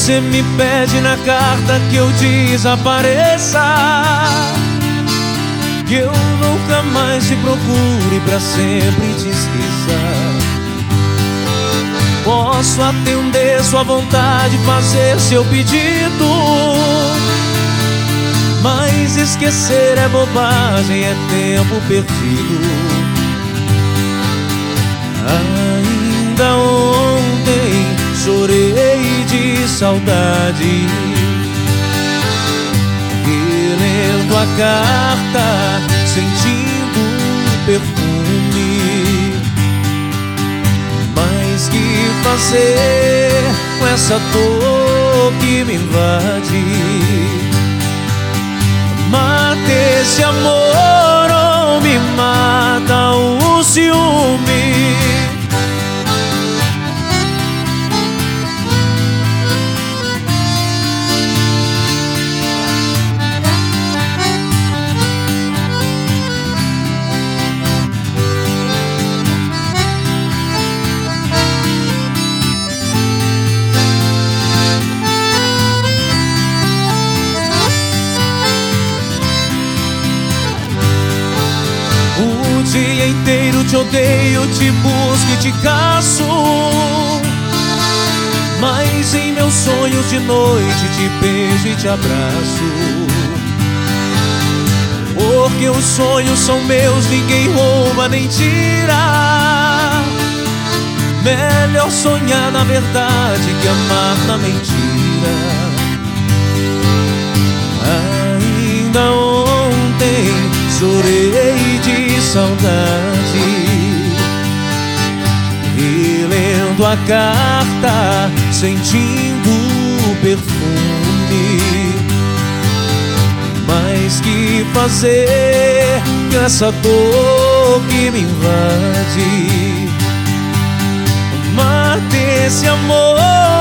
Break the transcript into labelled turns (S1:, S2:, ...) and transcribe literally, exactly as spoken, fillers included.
S1: Você me pede na carta que eu desapareça, que eu nunca mais te procure, pra sempre te esqueça. Posso atender sua vontade, fazer seu pedido, mas esquecer é bobagem, é tempo perdido. Ainda ontem chorei de saudade, relendo a carta, sentindo o perfume. Mas que fazer com essa dor que me invade? Mata esse amor ou me mata o ciúme? O dia inteiro te odeio, te busco e te caço, mas em meus sonhos de noite te beijo e te abraço. Porque os sonhos são meus, ninguém rouba nem tira. Melhor sonhar na verdade que amar na mentira. Ainda ontem chorei de saudade, relendo a carta, sentindo o perfume. Mas que fazer com essa dor que me invade? Mata esse amor